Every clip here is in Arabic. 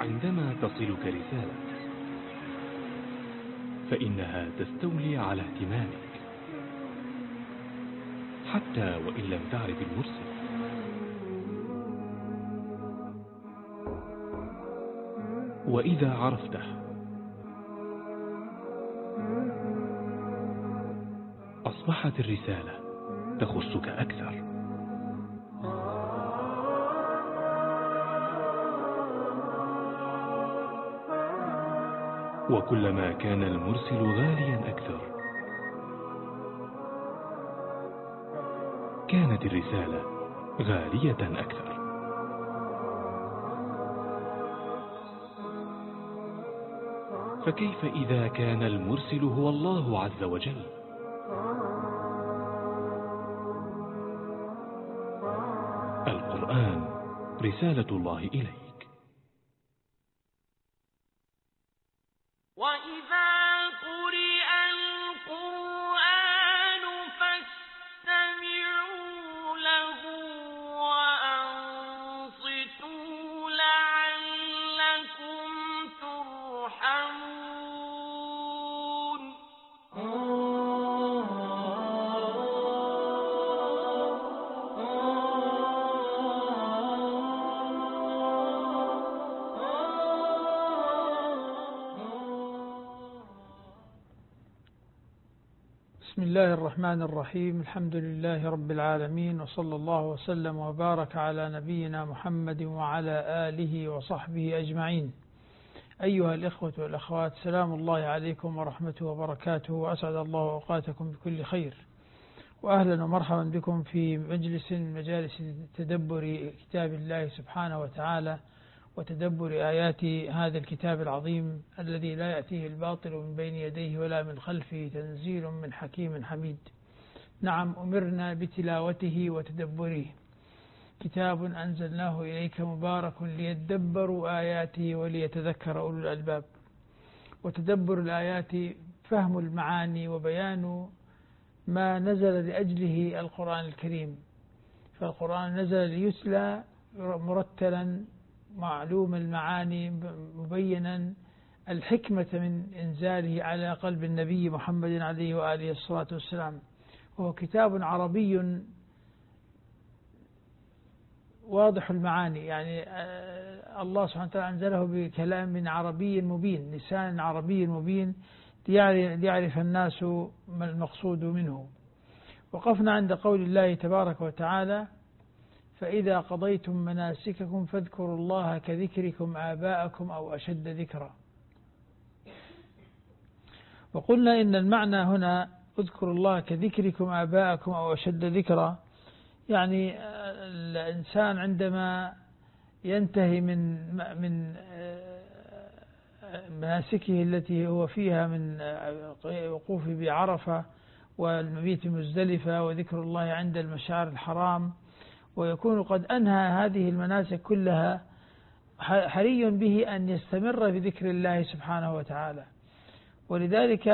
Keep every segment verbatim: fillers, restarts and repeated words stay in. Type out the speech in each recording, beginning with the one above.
عندما تصلك رسالة فإنها تستولي على اهتمامك حتى وإن لم تعرف المرسل. وإذا عرفته أصبحت الرسالة تخصك أكثر. وكلما كان المرسل غاليا أكثر كانت الرسالة غالية أكثر. فكيف إذا كان المرسل هو الله عز وجل؟ القرآن رسالة الله إليك. وإذا قرئ القرآن فاستمعوا له وأنصتوا لعلكم ترحمون. بسم الله الرحمن الرحيم. الحمد لله رب العالمين، وصلى الله وسلم وبارك على نبينا محمد وعلى آله وصحبه أجمعين. أيها الإخوة والأخوات، سلام الله عليكم ورحمته وبركاته، وأسعد الله أوقاتكم بكل خير، وأهلا ومرحبا بكم في مجلس من مجالس تدبر كتاب الله سبحانه وتعالى وتدبر آيات هذا الكتاب العظيم الذي لا يأتيه الباطل من بين يديه ولا من خلفه، تنزيل من حكيم حميد. نعم، أمرنا بتلاوته وتدبره. كتاب أنزلناه إليك مبارك ليدبروا آياته وليتذكر أولو الألباب. وتدبر الآيات فهم المعاني وبيان ما نزل لأجله القرآن الكريم. فالقرآن نزل ليتلى مرتلا معلوم المعاني، مبينا الحكمة من إنزاله على قلب النبي محمد عليه وآله الصلاة والسلام. وهو كتاب عربي واضح المعاني، يعني الله سبحانه وتعالى أنزله بكلام عربي مبين، لسان عربي مبين، ليعرف الناس ما المقصود منه. وقفنا عند قول الله تبارك وتعالى: فإذا قضيتم مناسككم فاذكروا الله كذكركم آباءكم أو أشد ذكرا. وقلنا إن المعنى هنا اذكروا الله كذكركم آباءكم أو أشد ذكرا، يعني الإنسان عندما ينتهي من من مناسكه التي هو فيها من وقوف بعرفة والمبيت مزدلفة وذكر الله عند المشعر الحرام، ويكون قد أنهى هذه المناسك كلها، حري به أن يستمر بذكر الله سبحانه وتعالى. ولذلك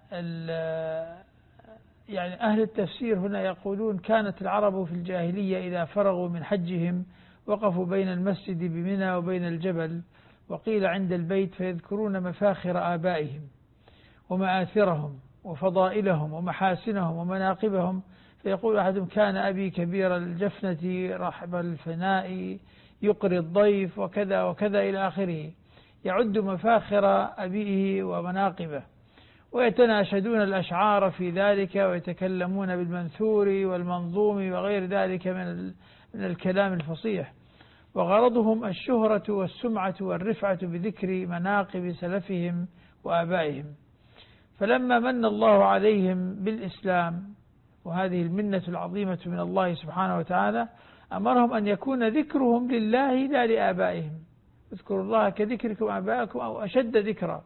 يعني أهل التفسير هنا يقولون: كانت العرب في الجاهلية إذا فرغوا من حجهم وقفوا بين المسجد بمنى وبين الجبل، وقيل عند البيت، فيذكرون مفاخر آبائهم ومآثرهم وفضائلهم ومحاسنهم ومناقبهم، فيقول أحدهم: كان أبي كبير الجفنة رحب الفناء يقري الضيف وكذا وكذا إلى آخره، يعد مفاخر أبيه ومناقبه، ويتناشدون الأشعار في ذلك، ويتكلمون بالمنثور والمنظوم وغير ذلك من من الكلام الفصيح، وغرضهم الشهرة والسمعة والرفعة بذكر مناقب سلفهم وآبائهم. فلما من الله عليهم بالإسلام، وهذه المنة العظيمة من الله سبحانه وتعالى، أمرهم أن يكون ذكرهم لله لا لآبائهم. اذكروا الله كذكركم آباءكم أو أشد ذكرا.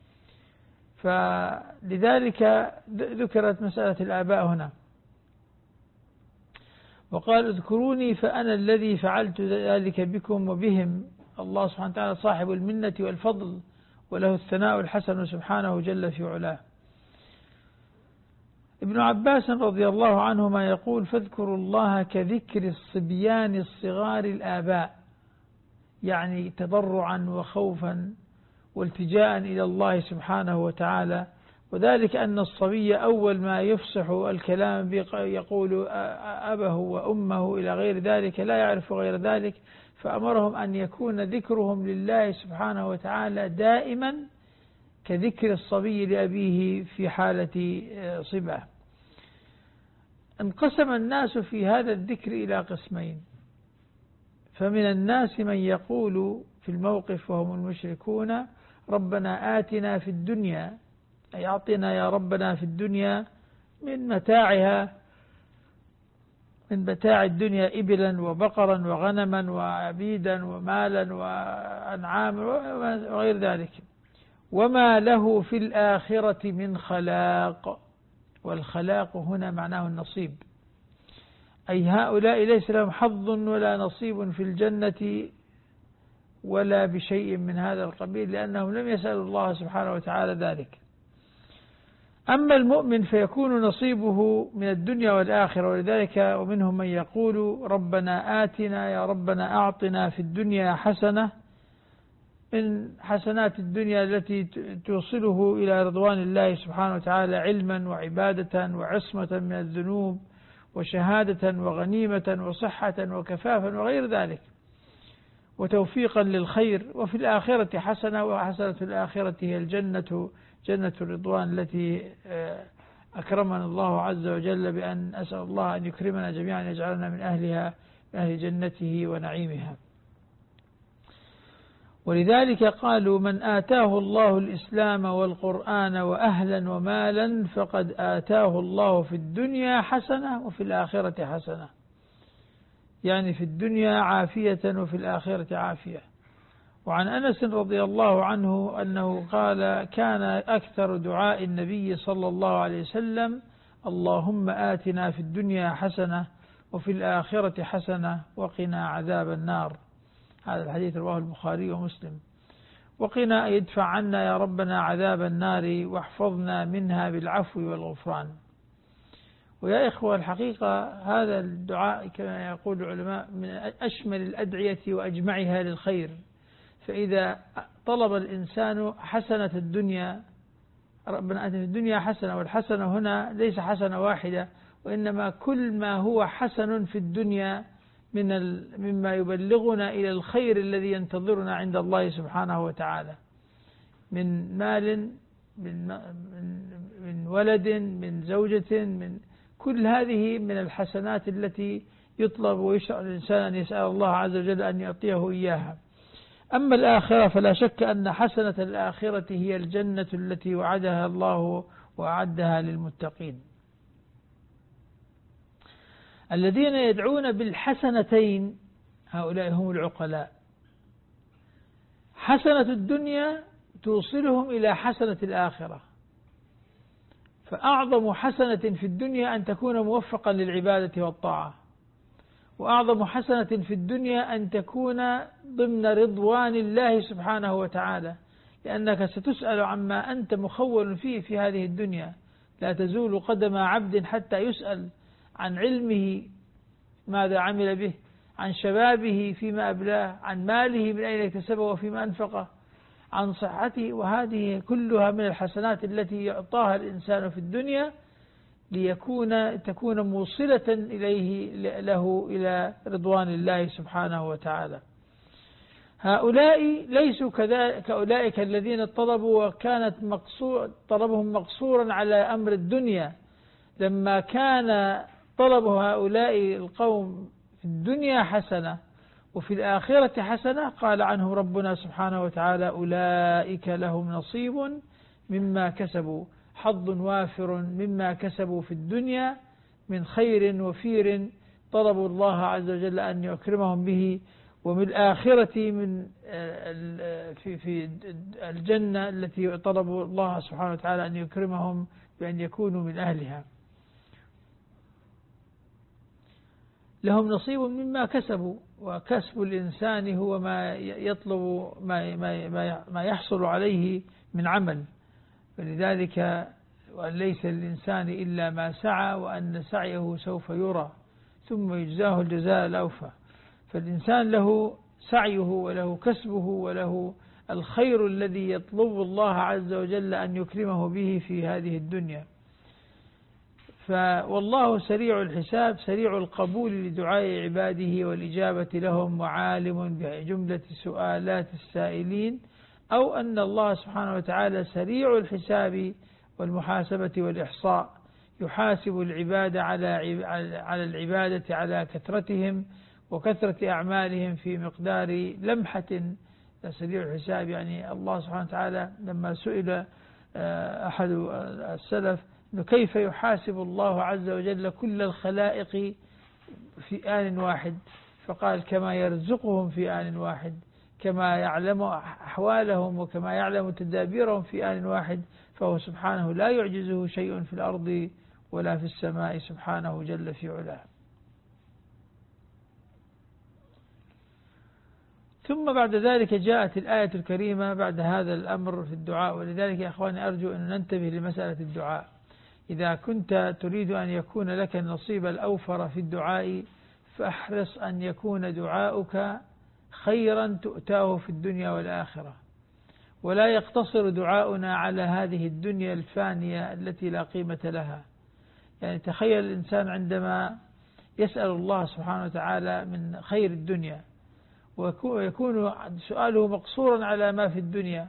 فلذلك ذكرت مسألة الآباء هنا. وقال: اذكروني فأنا الذي فعلت ذلك بكم وبهم. الله سبحانه وتعالى صاحب المنة والفضل، وله الثناء الحسن سبحانه جل في علاه. ابن عباس رضي الله عنهما يقول: فاذكروا الله كذكر الصبيان الصغار الآباء، يعني تضرعا وخوفا والتجاء إلى الله سبحانه وتعالى. وذلك أن الصبي أول ما يفصح الكلام يقول أبه وأمه إلى غير ذلك، لا يعرف غير ذلك، فأمرهم أن يكون ذكرهم لله سبحانه وتعالى دائما كذكر الصبي لأبيه في حالة صبا. انقسم الناس في هذا الذكر إلى قسمين، فمن الناس من يقول في الموقف وهم المشركون ربنا آتنا في الدنيا، أي أعطنا يا ربنا في الدنيا من متاعها، من متاع الدنيا إبلا وبقرا وغنما وعبيدا ومالا وأنعام وغير ذلك، وما له في الآخرة من خلاق. والخلاق هنا معناه النصيب، أي هؤلاء ليس لهم حظ ولا نصيب في الجنة ولا بشيء من هذا القبيل، لأنهم لم يسألوا الله سبحانه وتعالى ذلك. أما المؤمن فيكون نصيبه من الدنيا والآخرة، ولذلك ومنهم من يقول ربنا آتنا يا ربنا أعطنا في الدنيا حسنة، من حسنات الدنيا التي توصله إلى رضوان الله سبحانه وتعالى علما وعبادة وعصمة من الذنوب وشهادة وغنيمة وصحة وكفافا وغير ذلك، وتوفيقا للخير. وفي الآخرة حسنة، وحسنة الآخرة هي الجنة، جنة الرضوان التي أكرمنا الله عز وجل بأن أسأل الله أن يكرمنا جميعا يجعلنا من أهلها، من أهل جنته ونعيمها. ولذلك قالوا من آتاه الله الإسلام والقرآن وأهلا ومالا فقد آتاه الله في الدنيا حسنة وفي الآخرة حسنة، يعني في الدنيا عافية وفي الآخرة عافية. وعن أنس رضي الله عنه أنه قال كان أكثر دعاء النبي صلى الله عليه وسلم اللهم آتنا في الدنيا حسنة وفي الآخرة حسنة وقنا عذاب النار. هذا الحديث رواه البخاري ومسلم. وقنا يدفع عنا يا ربنا عذاب النار واحفظنا منها بالعفو والغفران. ويا إخوة الحقيقة هذا الدعاء كما يقول العلماء من أشمل الأدعية وأجمعها للخير. فإذا طلب الإنسان حسنة الدنيا، ربنا آتنا في الدنيا حسنة، والحسنة هنا ليس حسنة واحدة، وإنما كل ما هو حسن في الدنيا من مما يبلغنا إلى الخير الذي ينتظرنا عند الله سبحانه وتعالى، من مال، من, من ولد، من زوجة، من كل هذه من الحسنات التي يطلب ويشرع الإنسان أن يسأل الله عز وجل أن يعطيه إياها. أما الآخرة فلا شك أن حسنة الآخرة هي الجنة التي وعدها الله وأعدها للمتقين. الذين يدعون بالحسنتين هؤلاء هم العقلاء. حسنة الدنيا توصلهم إلى حسنة الآخرة، فأعظم حسنة في الدنيا أن تكون موفقا للعبادة والطاعة، وأعظم حسنة في الدنيا أن تكون ضمن رضوان الله سبحانه وتعالى، لأنك ستسأل عما أنت مخول فيه في هذه الدنيا. لا تزول قدم عبد حتى يسأل عن علمه ماذا عمل به، عن شبابه فيما أبلاه، عن ماله من أين اكتسبه وفيما أنفقه، عن صحته. وهذه كلها من الحسنات التي يعطاها الإنسان في الدنيا ليكون تكون موصلة إليه له إلى رضوان الله سبحانه وتعالى. هؤلاء ليسوا كأولئك الذين طلبوا وكانت مقصور طلبهم مقصورا على أمر الدنيا. لما كان طلب هؤلاء القوم في الدنيا حسنة وفي الآخرة حسنة قال عنهم ربنا سبحانه وتعالى أولئك لهم نصيب مما كسبوا، حظ وافر مما كسبوا في الدنيا من خير وفير طلبوا الله عز وجل أن يكرمهم به، ومن الآخرة من في في الجنة التي طلبوا الله سبحانه وتعالى أن يكرمهم بأن يكونوا من أهلها. لهم نصيب مما كسبوا، وكسب الإنسان هو ما يطلب ما ما ما يحصل عليه من عمل، فلذلك وأن ليس للإنسان إلا ما سعى وأن سعيه سوف يرى ثم يجزاه الجزاء الأوفى. فالإنسان له سعيه وله كسبه وله الخير الذي يطلب الله عز وجل أن يكرمه به في هذه الدنيا. فوالله سريع الحساب سريع القبول لدعاء عباده والإجابة لهم، وعالم بجملة سؤالات السائلين، أو أن الله سبحانه وتعالى سريع الحساب والمحاسبة والإحصاء، يحاسب العباد على على العبادة على كثرتهم وكثرة أعمالهم في مقدار لمحة. سريع الحساب يعني الله سبحانه وتعالى لما سئل أحد السلف كيف يحاسب الله عز وجل كل الخلائق في آن واحد، فقال كما يرزقهم في آن واحد، كما يعلم أحوالهم وكما يعلم تدابيرهم في آن واحد، فهو سبحانه لا يعجزه شيء في الأرض ولا في السماء سبحانه جل في علاه. ثم بعد ذلك جاءت الآية الكريمة بعد هذا الأمر في الدعاء. ولذلك يا أخواني أرجو أن ننتبه لمسألة الدعاء. إذا كنت تريد أن يكون لك النصيب الأوفر في الدعاء فاحرص أن يكون دعاؤك خيرا تؤتاه في الدنيا والآخرة، ولا يقتصر دعاؤنا على هذه الدنيا الفانية التي لا قيمة لها. يعني تخيل الإنسان عندما يسأل الله سبحانه وتعالى من خير الدنيا ويكون سؤاله مقصورا على ما في الدنيا،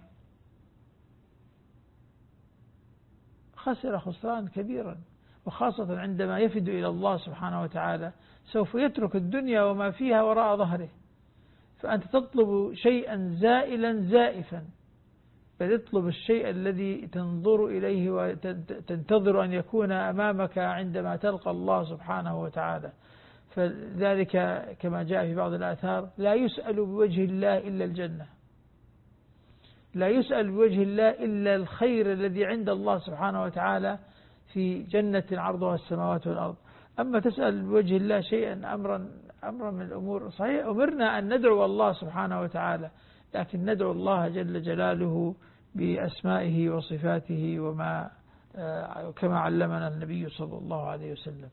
خسر خسران كبيرا، وخاصة عندما يفد إلى الله سبحانه وتعالى سوف يترك الدنيا وما فيها وراء ظهره. فأنت تطلب شيئا زائلا زائفا، بل اطلب الشيء الذي تنظر إليه وتنتظر أن يكون أمامك عندما تلقى الله سبحانه وتعالى. فذلك كما جاء في بعض الآثار لا يسأل بوجه الله إلا الجنة، لا يسأل بوجه الله إلا الخير الذي عند الله سبحانه وتعالى في جنة عرضها السماوات والأرض. أما تسأل بوجه الله شيئا أمرا أمرا من الأمور، صحيح أمرنا أن ندعو الله سبحانه وتعالى، لكن ندعو الله جل جلاله بأسمائه وصفاته وما كما علمنا النبي صلى الله عليه وسلم.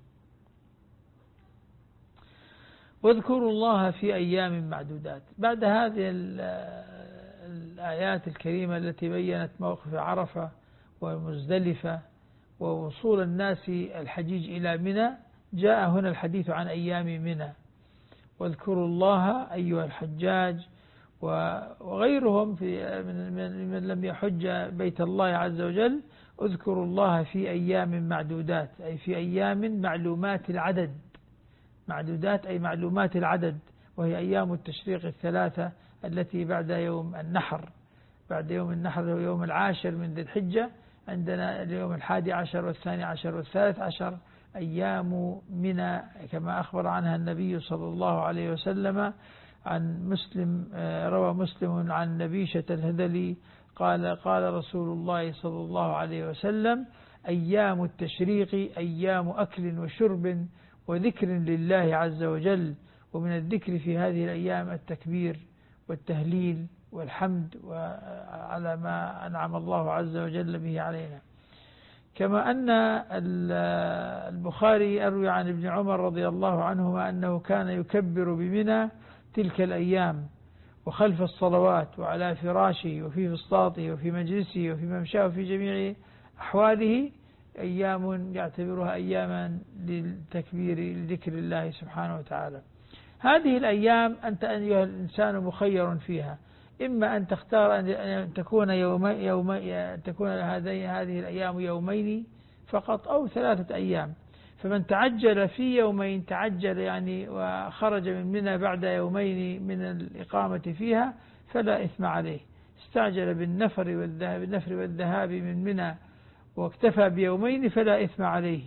واذكروا الله في أيام معدودات. بعد هذه الآيات الكريمة التي بيّنت موقف عرفة ومزدلفة ووصول الناس الحجيج إلى منى، جاء هنا الحديث عن أيام منى. واذكروا الله أيها الحجاج وغيرهم في من لم يحج بيت الله عز وجل، اذكروا الله في أيام معدودات، أي في أيام معلومات العدد. معدودات أي معلومات العدد، وهي أيام التشريق الثلاثة التي بعد يوم النحر. بعد يوم النحر هو يوم العاشر من ذي الحجة، عندنا اليوم الحادي عشر والثاني عشر والثالث عشر أيام منى، كما أخبر عنها النبي صلى الله عليه وسلم. عن مسلم روى مسلم عن نبيشة الهذلي قال قال رسول الله صلى الله عليه وسلم: أيام التشريق أيام أكل وشرب وذكر لله عز وجل. ومن الذكر في هذه الأيام التكبير والتهليل والحمد على ما أنعم الله عز وجل به علينا. كما أن البخاري أروي عن ابن عمر رضي الله عنهما أنه كان يكبر بمنى تلك الأيام وخلف الصلوات وعلى فراشه وفي فسطاطه وفي مجلسه وفي ممشاه وفي جميع أحواله، أيام يعتبرها أياما للتكبير لذكر الله سبحانه وتعالى. هذه الأيام أنت أيها الإنسان مخير فيها، إما أن تختار أن تكون يوم يوم تكون هذه هذه الأيام يومين فقط أو ثلاثة أيام. فمن تعجل في يومين تعجل يعني وخرج من منى بعد يومين من الإقامة فيها فلا إثم عليه. استعجل بالنفر والذهاب بالنفر والذهاب من منى واكتفى بيومين فلا إثم عليه.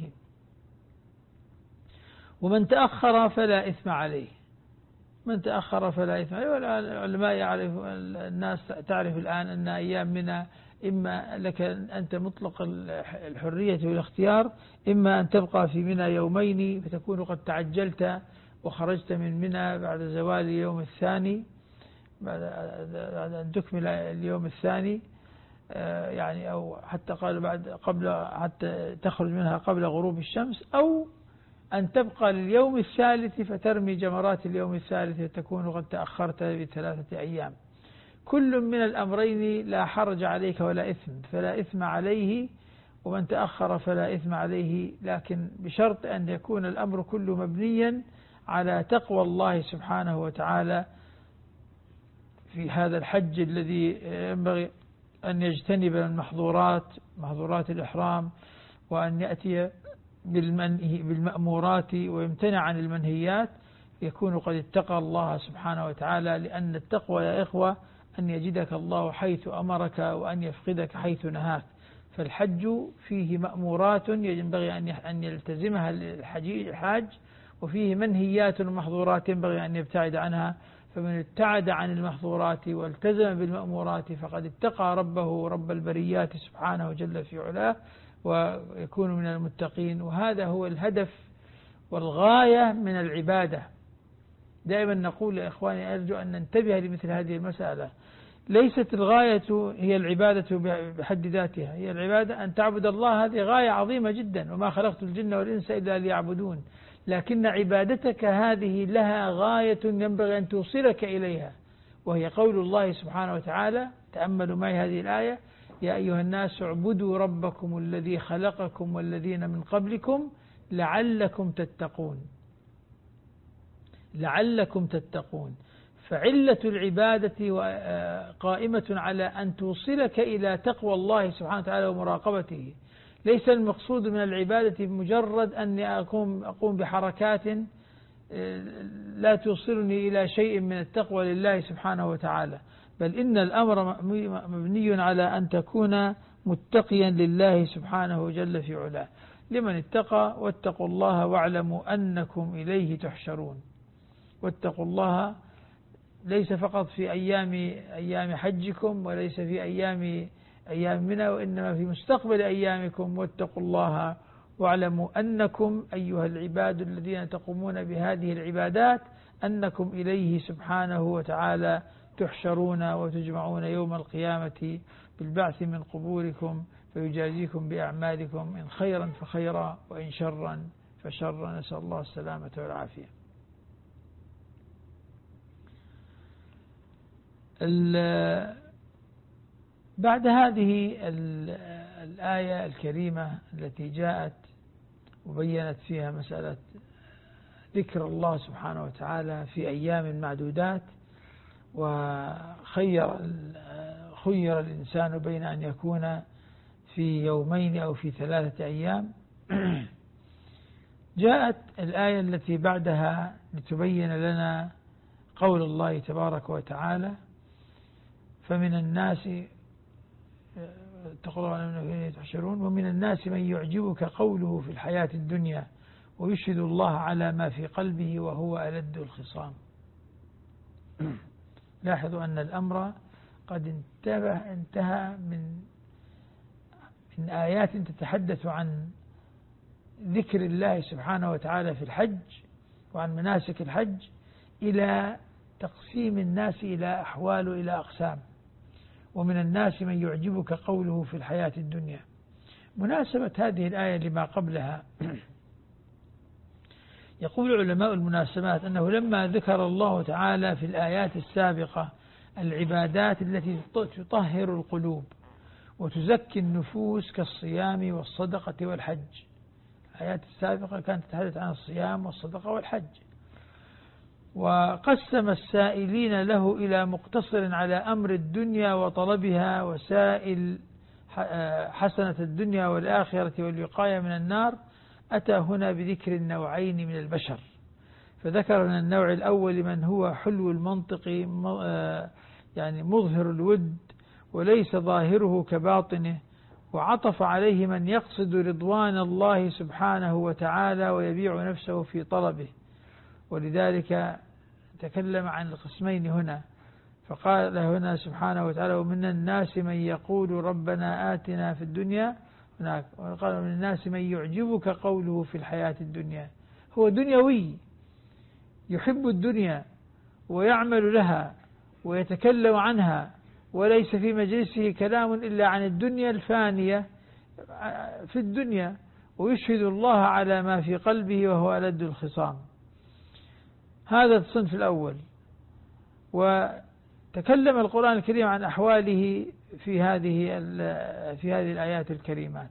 ومن تأخر فلا إثم عليه. من تأخر فلا إثم عليه. والعلماء يعرف الناس تعرف الآن أن أيام منى إما لك أنت مطلق الحرية والاختيار، إما أن تبقى في منى يومين فتكون قد تعجلت وخرجت من منى بعد زوال اليوم الثاني، بعد أن تكمل اليوم الثاني يعني، أو حتى قال بعد قبل حتى تخرج منها قبل غروب الشمس، أو أن تبقى لليوم الثالث فترمي جمرات اليوم الثالث وتكون قد تأخرت بثلاثة أيام. كل من الأمرين لا حرج عليك ولا إثم، فلا إثم عليه، ومن تأخر فلا إثم عليه، لكن بشرط أن يكون الأمر كله مبنيا على تقوى الله سبحانه وتعالى في هذا الحج الذي ينبغي أن يجتنب المحظورات محظورات الإحرام، وأن يأتي بالمأمورات ويمتنع عن المنهيات، يكون قد اتقى الله سبحانه وتعالى. لأن التقوى يا إخوة أن يجدك الله حيث أمرك وأن يفقدك حيث نهاك. فالحج فيه مأمورات ينبغي أن يلتزمها الحاج، وفيه منهيات ومحظورات ينبغي أن يبتعد عنها. فمن ابتعد عن المحظورات والتزم بالمأمورات فقد اتقى ربه رب البريات سبحانه جل في علاه، ويكون من المتقين. وهذا هو الهدف والغاية من العبادة. دائما نقول يا إخواني، أرجو أن ننتبه لمثل هذه المسألة. ليست الغاية هي العبادة بحد ذاتها، هي العبادة أن تعبد الله، هذه غاية عظيمة جدا، وما خلقت الجن والإنس إلا ليعبدون. لكن عبادتك هذه لها غاية ينبغي أن توصلك إليها، وهي قول الله سبحانه وتعالى، تأملوا معي هذه الآية: يا أيها الناس اعبدوا ربكم الذي خلقكم والذين من قبلكم لعلكم تتقون. لعلكم تتقون. فعلة العبادة قائمة على أن توصلك إلى تقوى الله سبحانه وتعالى ومراقبته. ليس المقصود من العبادة مجرد أن أقوم, أقوم بحركات لا توصلني إلى شيء من التقوى لله سبحانه وتعالى، بل إن الأمر مبني على أن تكون متقيا لله سبحانه جل في علاه. لمن اتقى واتقوا الله واعلموا أنكم إليه تحشرون. واتقوا الله ليس فقط في أيام أيام حجكم، وليس في أيام أيام منى، وإنما في مستقبل أيامكم. واتقوا الله واعلموا أنكم أيها العباد الذين تقومون بهذه العبادات أنكم إليه سبحانه وتعالى تحشرون وتجمعون يوم القيامة بالبعث من قبوركم، فيجازيكم بأعمالكم، إن خيرا فخيرا وإن شرا فشرا. نسأل الله السلامة والعافية. بعد هذه الآية الكريمة التي جاءت وبينت فيها مسألة ذكر الله سبحانه وتعالى في أيام معدودات، وخير خير الإنسان بين أن يكون في يومين أو في ثلاثة أيام، جاءت الآية التي بعدها لتبين لنا قول الله تبارك وتعالى: فمن الناس تحشرون ومن الناس من يعجبك قوله في الحياة الدنيا ويشهد الله على ما في قلبه وهو ألد الخصام. لاحظوا أن الأمر قد انتبه انتهى من من آيات تتحدث عن ذكر الله سبحانه وتعالى في الحج وعن مناسك الحج إلى تقسيم الناس إلى أحوال وإلى أقسام. ومن الناس من يعجبك قوله في الحياة الدنيا. مناسبة هذه الآية لما قبلها، يقول علماء المناسبات أنه لما ذكر الله تعالى في الآيات السابقة العبادات التي تطهر القلوب وتزكي النفوس كالصيام والصدقة والحج، الآيات السابقة كانت تتحدث عن الصيام والصدقة والحج، وقسم السائلين له إلى مقتصر على أمر الدنيا وطلبها وسائل حسنة الدنيا والآخرة والوقاية من النار، أتى هنا بذكر النوعين من البشر. فذكر من النوع الأول من هو حلو المنطق يعني مظهر الود وليس ظاهره كباطنه، وعطف عليه من يقصد رضوان الله سبحانه وتعالى ويبيع نفسه في طلبه، ولذلك تكلم عن القسمين هنا، فقال هنا سبحانه وتعالى: ومن الناس من يقول ربنا آتنا في الدنيا، هناك وقال من الناس من يعجبك قوله في الحياة الدنيا. هو دنيوي يحب الدنيا ويعمل لها ويتكلم عنها، وليس في مجلسه كلام إلا عن الدنيا الفانية في الدنيا، ويشهد الله على ما في قلبه وهو ألد الخصام. هذا الصنف الأول. وتكلم القرآن الكريم عن أحواله في هذه في هذه الآيات الكريمات.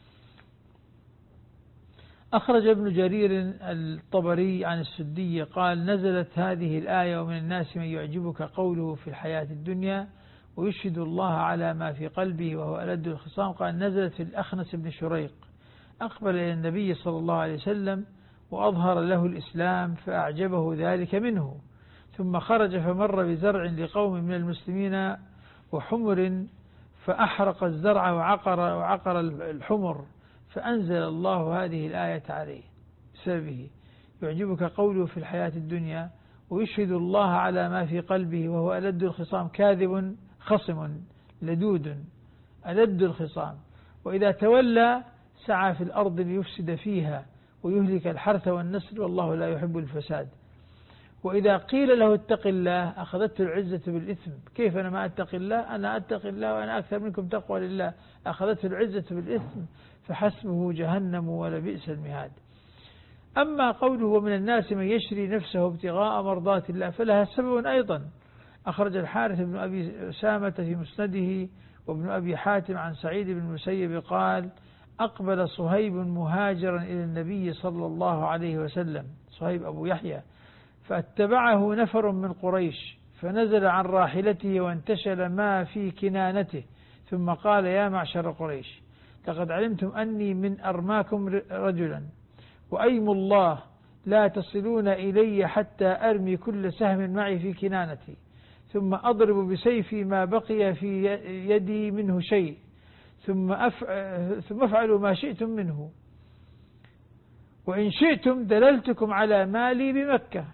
أخرج ابن جرير الطبري عن السدي قال: نزلت هذه الآية: ومن الناس من يعجبك قوله في الحياة الدنيا ويشهد الله على ما في قلبه وهو ألد الخصام. قال: نزلت في الأخنس بن شريق، أقبل إلى النبي صلى الله عليه وسلم وأظهر له الإسلام فأعجبه ذلك منه، ثم خرج فمر بزرع لقوم من المسلمين وحمر فأحرق الزرع وعقر, وعقر الحمر، فأنزل الله هذه الآية عليه بسببه: يعجبك قوله في الحياة الدنيا ويشهد الله على ما في قلبه وهو ألد الخصام، كاذب خصم لدود ألد الخصام، وإذا تولى سعى في الأرض ليفسد فيها ويهلك الحرث والنسل والله لا يحب الفساد. وإذا قيل له اتق الله أخذته العزة بالإثم. كيف أنا ما أتق الله؟ أنا أتق الله وأنا أكثر منكم تقوى لله. أخذته العزة بالإثم فحسبه جهنم ولبئس المهاد. أما قوله: ومن الناس من يشري نفسه ابتغاء مرضات الله، فلها سبب أيضا. أخرج الحارث بن أبي أسامة في مسنده وابن أبي حاتم عن سعيد بن المسيب قال: أقبل صهيب مهاجرا إلى النبي صلى الله عليه وسلم، صهيب أبو يحيى، فاتبعه نفر من قريش، فنزل عن راحلته وانتشل ما في كنانته، ثم قال: يا معشر قريش، لقد علمتم أني من أرماكم رجلا، وأيم الله لا تصلون إلي حتى أرمي كل سهم معي في كنانتي، ثم أضرب بسيفي ما بقي في يدي منه شيء، ثم افعلوا ما شئتم منه، وإن شئتم دللتكم على مالي بمكة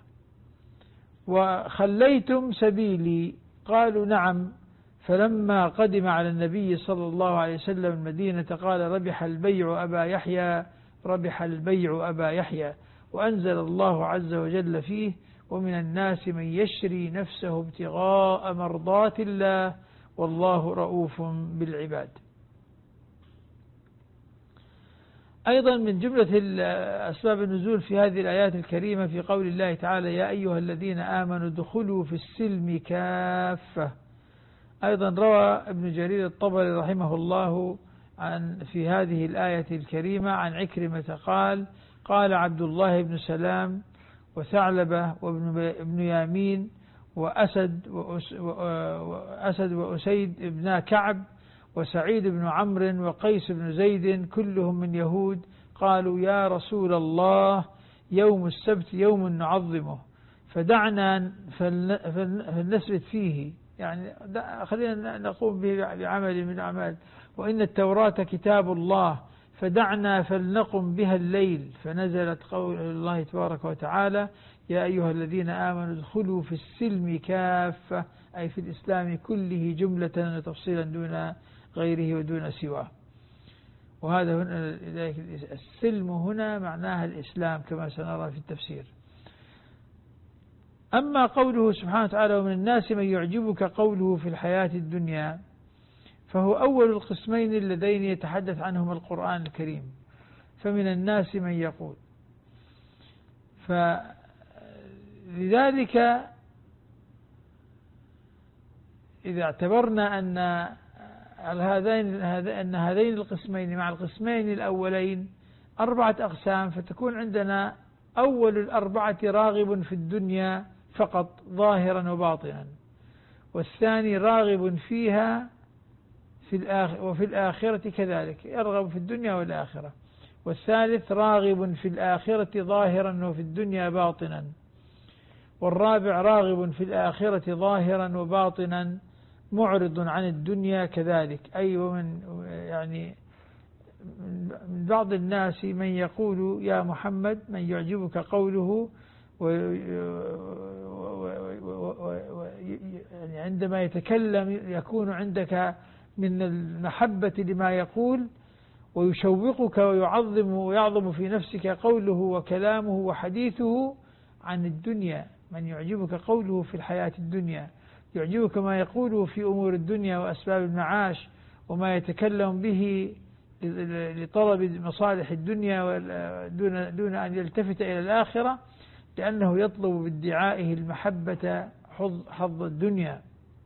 وخليتم سبيلي. قالوا: نعم. فلما قدم على النبي صلى الله عليه وسلم المدينة قال: ربح البيع أبا يحيى، ربح البيع أبا يحيى. وأنزل الله عز وجل فيه: ومن الناس من يشري نفسه ابتغاء مرضات الله والله رؤوف بالعباد. أيضا من جملة أسباب النزول في هذه الآيات الكريمة في قول الله تعالى: يا أيها الذين آمنوا ادخلوا في السلم كافة. أيضا روى ابن جرير الطبري رحمه الله عن في هذه الآية الكريمة عن عكرمة قال: قال عبد الله بن سلام وثعلبة وابن يامين وأسد وأسد وأسيد ابن كعب وسعيد بن عمرو وقيس بن زيد كلهم من يهود، قالوا: يا رسول الله، يوم السبت يوم نعظمه، فدعنا فلنسبت فيه، يعني خلينا نقوم به بعمل من الأعمال، وإن التوراة كتاب الله، فدعنا فلنقم بها الليل. فنزلت قول الله تبارك وتعالى: يا أيها الذين آمنوا ادخلوا في السلم كافة، أي في الإسلام كله جملة وتفصيلا دون غيره ودون سواه. وهذا هنا السلم هنا معناها الإسلام كما سنرى في التفسير. أما قوله سبحانه وتعالى: ومن الناس من يعجبك قوله في الحياة الدنيا، فهو أول القسمين اللذين يتحدث عنهما القرآن الكريم. فمن الناس من يقول، فلذلك إذا اعتبرنا أن هذين أن هذين القسمين مع القسمين الأولين أربعة أقسام، فتكون عندنا أول الأربعة راغب في الدنيا فقط ظاهرا وباطنا، والثاني راغب فيها في الآخرة وفي الآخرة كذلك، يرغب في الدنيا والآخرة، والثالث راغب في الآخرة ظاهرا وفي الدنيا باطنا، والرابع راغب في الآخرة ظاهرا وباطنا معرض عن الدنيا كذلك. أي ومن يعني من بعض الناس من يقول: يا محمد، من يعجبك قوله يعني عندما يتكلم يكون عندك من المحبة لما يقول، ويشوقك ويعظم ويعظم في نفسك قوله وكلامه وحديثه عن الدنيا. من يعجبك قوله في الحياة الدنيا، يعجبك ما يقوله في أمور الدنيا وأسباب المعاش وما يتكلم به لطلب مصالح الدنيا دون دون أن يلتفت إلى الآخرة، لأنه يطلب بادعائه المحبة حظ الدنيا،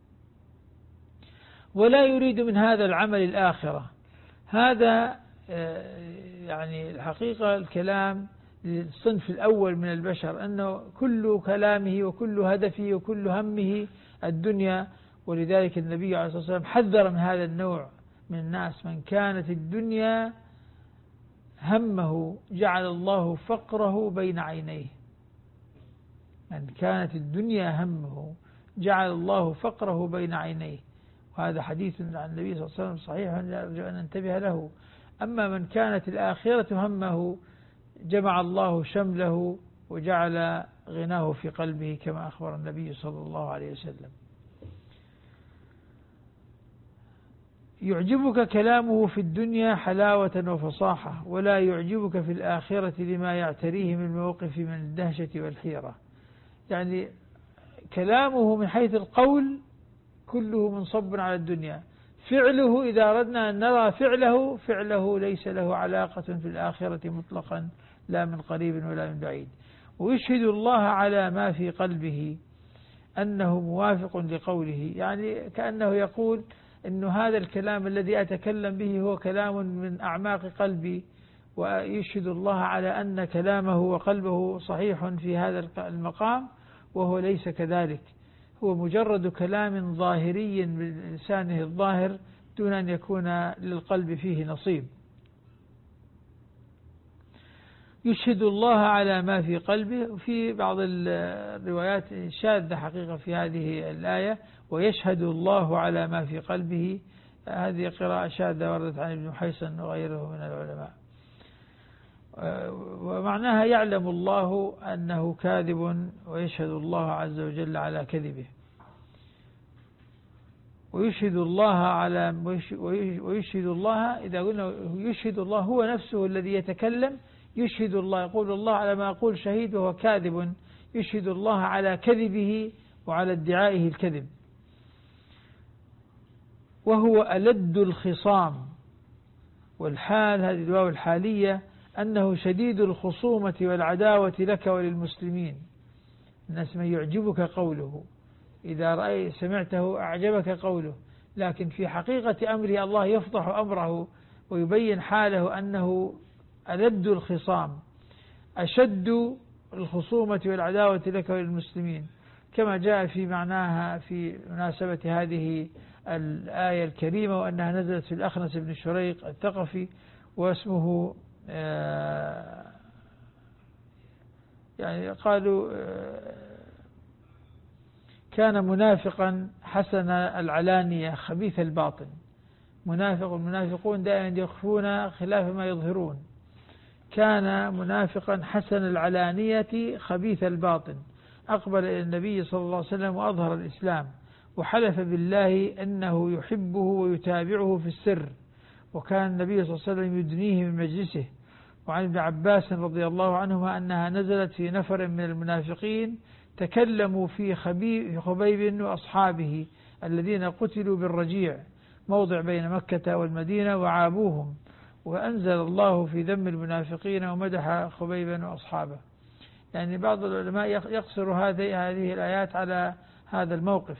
ولا يريد من هذا العمل الآخرة. هذا يعني الحقيقة الكلام للصنف الأول من البشر، أنه كل كلامه وكل هدفه وكل همه الدنيا. ولذلك النبي عليه الصلاة والسلام حذر من هذا النوع من الناس: من كانت الدنيا همه جعل الله فقره بين عينيه. من كانت الدنيا همه جعل الله فقره بين عينيه. وهذا حديث عن النبي صلى الله عليه وسلم صحيح، أرجو أن ننتبه له. أما من كانت الآخرة همه جمع الله شمله وجعل غناه في قلبه، كما أخبر النبي صلى الله عليه وسلم. يعجبك كلامه في الدنيا حلاوة وفصاحة، ولا يعجبك في الآخرة لما يعتريه من الموقف من الدهشة والحيرة. يعني كلامه من حيث القول كله منصب على الدنيا، فعله إذا أردنا أن نرى فعله فعله ليس له علاقة في الآخرة مطلقا، لا من قريب ولا من بعيد. ويشهد الله على ما في قلبه أنه موافق لقوله، يعني كأنه يقول إن هذا الكلام الذي أتكلم به هو كلام من أعماق قلبي، ويشهد الله على أن كلامه وقلبه صحيح في هذا المقام، وهو ليس كذلك، هو مجرد كلام ظاهري من لسانه الظاهر دون أن يكون للقلب فيه نصيب. يشهد الله على ما في قلبه. وفي بعض الروايات شاذة حقيقة في هذه الآية: ويشهد الله على ما في قلبه. هذه قراءة شاذة وردت عن ابن حيصن وغيره من العلماء، ومعناها يعلم الله أنه كاذب، ويشهد الله عز وجل على كذبه. ويشهد الله على ويشهد الله إذا قلنا يشهد الله هو نفسه الذي يتكلم، يشهد الله يقول الله على ما أقول شهيد وهو كاذب، يشهد الله على كذبه وعلى ادعائه الكذب. وهو ألد الخصام، والحال هذه الواو الحالية أنه شديد الخصومة والعداوة لك وللمسلمين. الناس من يعجبك قوله، إذا رأي سمعته أعجبك قوله، لكن في حقيقة أمره الله يفضح أمره ويبين حاله أنه ألد الخصام، أشد الخصومة والعداوة لك وللمسلمين، كما جاء في معناها في مناسبة هذه الآية الكريمة، وأنها نزلت في الأخنس بن شريق الثقفي، واسمه يعني قالوا كان منافقا حسن العلانية خبيث الباطن. منافق المنافقون دائما يخفون خلاف ما يظهرون. كان منافقا حسن العلانية خبيث الباطن، أقبل إلى النبي صلى الله عليه وسلم وأظهر الإسلام، وحلف بالله أنه يحبه ويتابعه في السر، وكان النبي صلى الله عليه وسلم يدنيه من مجلسه. وعن ابن عباس رضي الله عنهما أنها نزلت في نفر من المنافقين تكلموا في خبيب وأصحابه الذين قتلوا بالرجيع، موضع بين مكة والمدينة، وعابوهم، وأنزل الله في ذم المنافقين ومدح خبيبا وأصحابه. يعني بعض العلماء يقصر هذه هذه الآيات على هذا الموقف،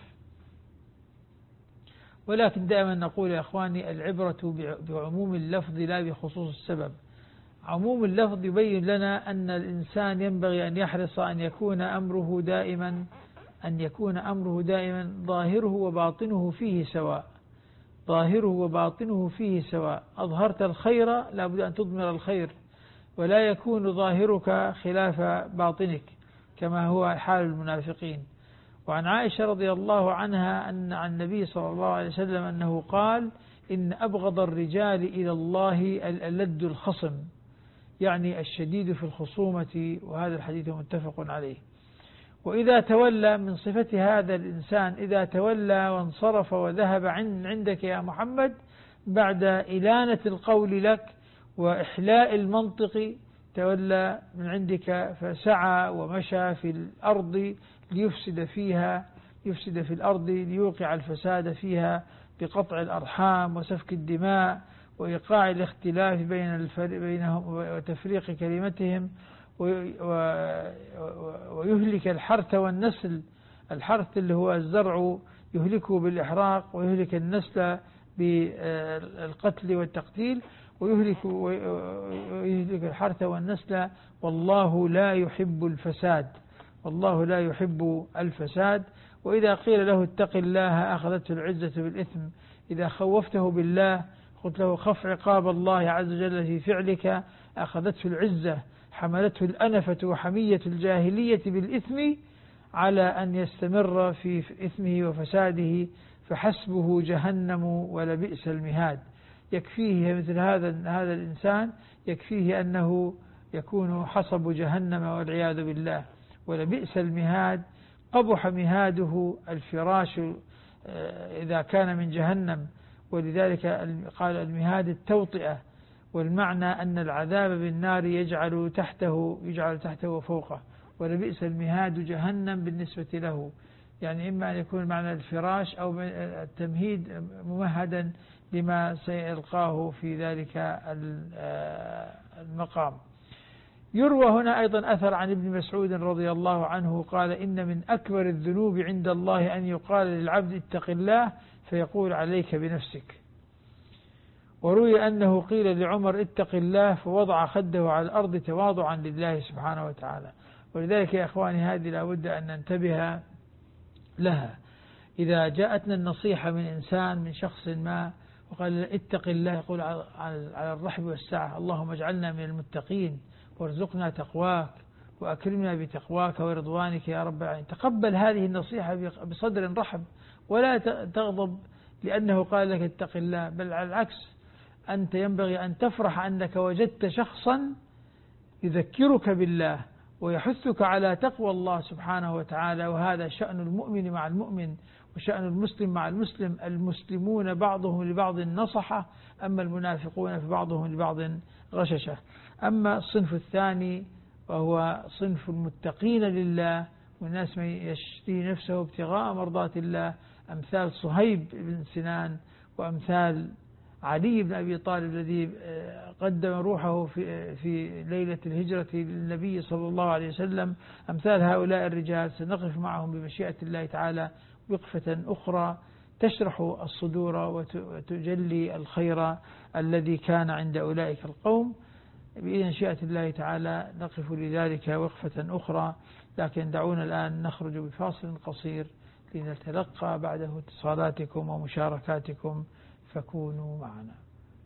ولكن دائما نقول يا أخواني العبرة بعموم اللفظ لا بخصوص السبب. عموم اللفظ يبين لنا أن الإنسان ينبغي أن يحرص أن يكون أمره دائما أن يكون أمره دائما ظاهره وباطنه فيه سواء، ظاهره وباطنه فيه سواء. أظهرت الخير لا بد أن تضمر الخير، ولا يكون ظاهرك خلاف باطنك كما هو حال المنافقين. وعن عائشة رضي الله عنها أن عن النبي صلى الله عليه وسلم أنه قال: إن أبغض الرجال إلى الله الألد الخصم، يعني الشديد في الخصومة، وهذا الحديث متفق عليه. وإذا تولى من صفة هذا الإنسان، إذا تولى وانصرف وذهب عن عندك يا محمد بعد إلانة القول لك وإحلاء المنطق، تولى من عندك فسعى ومشى في الأرض ليفسد فيها يفسد في الأرض ليوقع الفساد فيها بقطع الأرحام وسفك الدماء وإيقاع الاختلاف بين بينهم وتفريق كلمتهم، ويهلك الحرث والنسل. الحرث اللي هو الزرع يهلكه بالإحراق، ويهلك النسل بالقتل والتقتيل، ويهلك ويهلك الحرث والنسل. والله لا يحب الفساد، والله لا يحب الفساد. وإذا قيل له اتق الله أخذته العزة بالإثم. إذا خوفته بالله قلت له خف عقاب الله عز وجل في فعلك، أخذته العزة، حملته الأنفة وحمية الجاهلية بالإثم على أن يستمر في إثمه وفساده، فحسبه جهنم ولبئس المهاد. يكفيه مثل هذا هذا الإنسان، يكفيه أنه يكون حصب جهنم والعياذ بالله. ولبئس المهاد، قبح مهاده الفراش إذا كان من جهنم. ولذلك قال المهاد التوطئة، والمعنى أن العذاب بالنار يجعل تحته يجعل تحته وفوقه. ولبئس المهاد جهنم بالنسبة له، يعني إما أن يكون معنى الفراش أو التمهيد ممهدا لما سيلقاه في ذلك المقام. يروى هنا أيضا أثر عن ابن مسعود رضي الله عنه قال إن من أكبر الذنوب عند الله أن يقال للعبد اتق الله فيقول عليك بنفسك. وروي أنه قيل لعمر اتق الله فوضع خده على الأرض تواضعا لله سبحانه وتعالى. ولذلك يا أخواني هذه لا بد أن ننتبه لها. إذا جاءتنا النصيحة من إنسان من شخص ما وقال اتق الله، يقول على الرحب والسعة اللهم اجعلنا من المتقين وارزقنا تقواك وأكرمنا بتقواك ورضوانك يا رب العالمين. تقبل هذه النصيحة بصدر رحب، ولا تغضب لأنه قال لك اتق الله، بل على العكس أنت ينبغي أن تفرح أنك وجدت شخصا يذكرك بالله ويحثك على تقوى الله سبحانه وتعالى. وهذا شأن المؤمن مع المؤمن، وشأن المسلم مع المسلم. المسلمون بعضهم لبعض نصحة، أما المنافقون فبعضهم لبعض غششة. أما الصنف الثاني وهو صنف المتقين لله، والناس من يشتري نفسه ابتغاء مرضات الله، أمثال صهيب بن سنان، وأمثال علي بن أبي طالب الذي قدم روحه في في ليلة الهجرة للنبي صلى الله عليه وسلم. أمثال هؤلاء الرجال سنقف معهم بمشيئة الله تعالى وقفة أخرى تشرح الصدور وتجلي الخير الذي كان عند أولئك القوم. بإذن مشيئة الله تعالى نقف لذلك وقفة أخرى، لكن دعونا الآن نخرج بفاصل قصير لنتلقى بعده اتصالاتكم ومشاركاتكم، فكونوا معنا.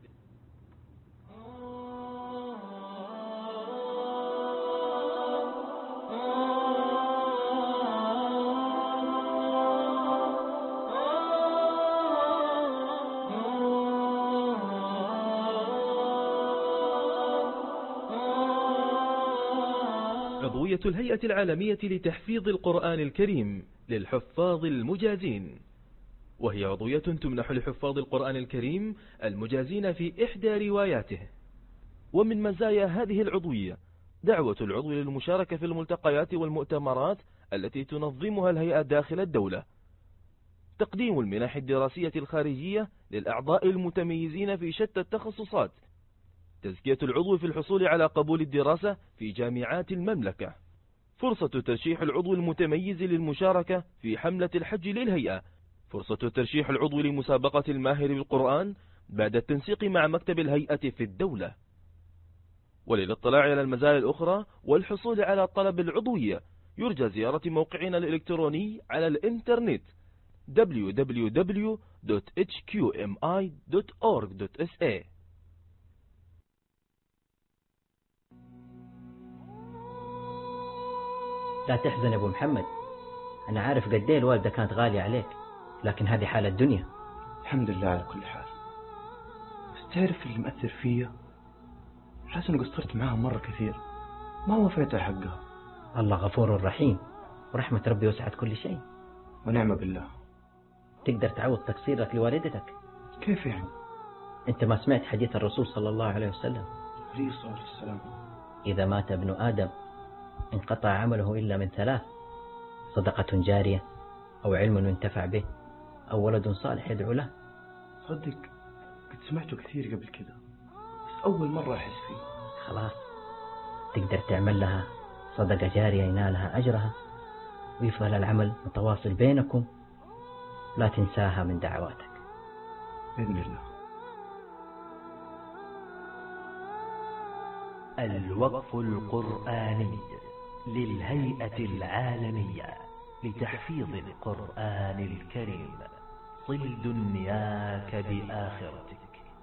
عضوية الهيئة العالمية لتحفيظ القرآن الكريم للحفاظ المجازين، وهي عضوية تمنح لحفاظ القرآن الكريم المجازين في إحدى رواياته. ومن مزايا هذه العضوية دعوة العضو للمشاركة في الملتقيات والمؤتمرات التي تنظمها الهيئة داخل الدولة، تقديم المنح الدراسية الخارجية للأعضاء المتميزين في شتى التخصصات، تزكية العضو في الحصول على قبول الدراسة في جامعات المملكة، فرصة ترشيح العضو المتميز للمشاركة في حملة الحج للهيئة، فرصة ترشيح العضو لمسابقة الماهر بالقرآن بعد التنسيق مع مكتب الهيئة في الدولة. وللاطلاع على المزايا الأخرى والحصول على طلب العضوية يرجى زيارة موقعنا الإلكتروني على الإنترنت دبليو دبليو دبليو دوت إتش كيو إم آي دوت أورج دوت إس إيه. لا تحزن يا أبو محمد، أنا عارف قد إيه الوالدة كانت غالية عليك، لكن هذه حالة الدنيا. الحمد لله على كل حال. بس تعرف اللي مأثر فيا؟ حاسس إني قصرت معاها مرة كثير، ما وفيتها حقها. الله غفور رحيم، ورحمة ربي وسعت كل شيء. ونعم بالله. تقدر تعوض تقصيرك لوالدتك. كيف يعني؟ أنت ما سمعت حديث الرسول صلى الله عليه وسلم؟ عليه الصلاة والسلام: إذا مات ابن آدم انقطع عمله إلا من ثلاث: صدقة جارية، أو علم ينتفع به، أو ولد صالح يدعو له. صدق، قد سمعته كثير قبل كذا، بس أول مرة أحس فيه. خلاص تقدر تعمل لها صدقة جارية ينالها أجرها، ويفضل العمل متواصل بينكم، لا تنساها من دعواتك بإذن الله. الوقف القرآني للهيئة العالمية لتحفيظ القرآن الكريم. صل دنياك بآخرتك.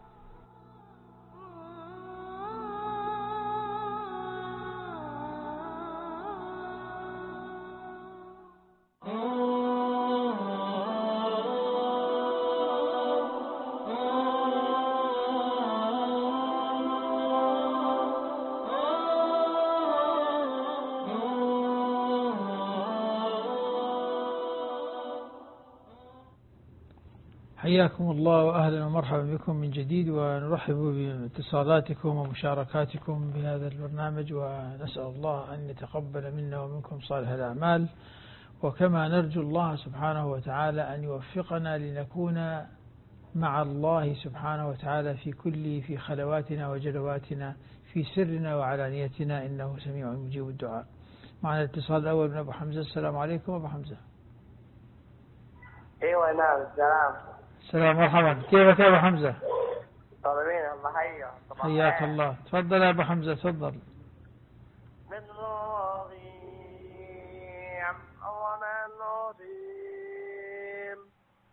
حياكم الله وأهلا ومرحبا بكم من جديد، ونرحب باتصالاتكم ومشاركاتكم بهذا البرنامج، ونسأل الله أن يتقبل منا ومنكم صالح الأعمال، وكما نرجو الله سبحانه وتعالى أن يوفقنا لنكون مع الله سبحانه وتعالى في كل في خلواتنا وجلواتنا، في سرنا وعلانيتنا، إنه سميع مجيب الدعاء. معنا الاتصال الأول من أبو حمزة. السلام عليكم أبو حمزة. ايوه نعم. السلام. السلام مرحبا، كيفك يا أبو حمزة؟ طيبين الله حيا. حياك الله. تفضل يا أبو حمزة تفضل. من رضيم الرحمن الرحيم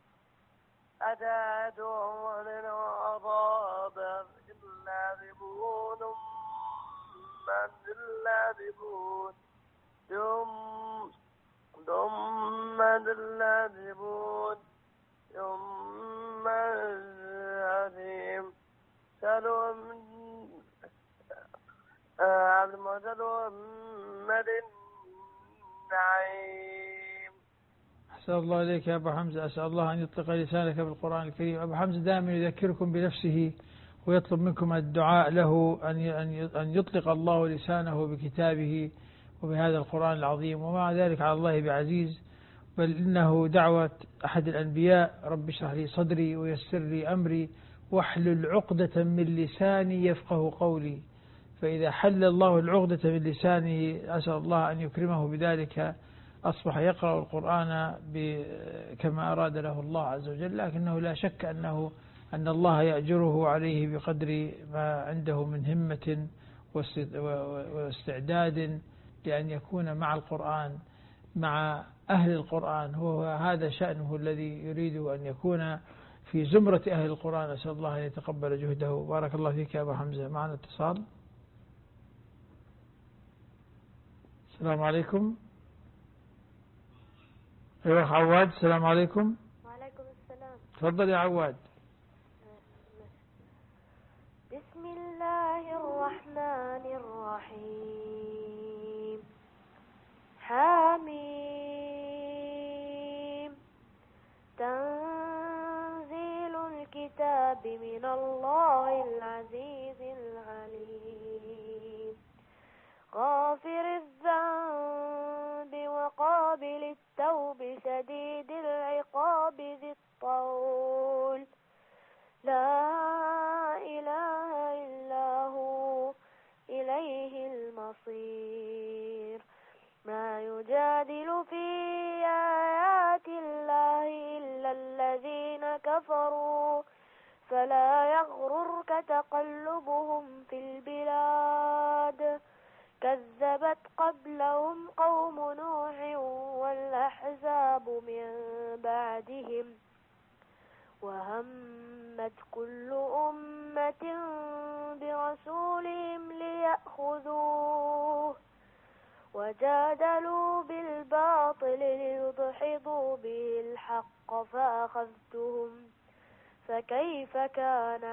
أتى دون العذاب إلا ذبون من إلا ذبون ثم ثم إلا ذبون ثم العظيم سلوم عبد المسلوم مد النعيم. أسأل الله إليك يا أبو حمزة، أسأل الله أن يطلق لسانك بالقرآن الكريم. أبو حمزة دائما يذكركم بنفسه ويطلب منكم الدعاء له أن يطلق الله لسانه بكتابه وبهذا القرآن العظيم، ومع ذلك على الله بعزيز، بل إنه دعوة أحد الأنبياء: رب اشرح لي صدري ويسر لي أمري واحلل عقدة من لساني يفقه قولي. فإذا حل الله العقدة من لسانه، أسأل الله أن يكرمه بذلك، أصبح يقرأ القرآن كما أراد له الله عز وجل. لكنه لا شك أنه أن الله يأجره عليه بقدر ما عنده من همة واستعداد لأن يكون مع القرآن، مع أهل القرآن. هو هذا شأنه الذي يريد أن يكون في زمرة أهل القرآن. أسأل الله أن يتقبل جهده. بارك الله فيك يا أبو حمزة. معنا اتصال. السلام عليكم. أيوة عواد. السلام عليكم. وعليكم السلام. تفضل يا عواد. بسم الله الرحمن الرحيم. حميم. تنزيل الكتاب من الله العزيز العليم. غافر الذنب وقابل التوب شديد العقاب ذي الطول لا إله إلا هو إليه المصير. ما يجادل في آيات الله إلا الذين كفروا فلا يغررك تقلبهم في البلاد. كذبت قبلهم قوم نوح والأحزاب من بعدهم وهمت كل أمة برسولهم ليأخذوه وجادلوا بالباطل ليدحضوا به الحق فأخذتهم فكيف كان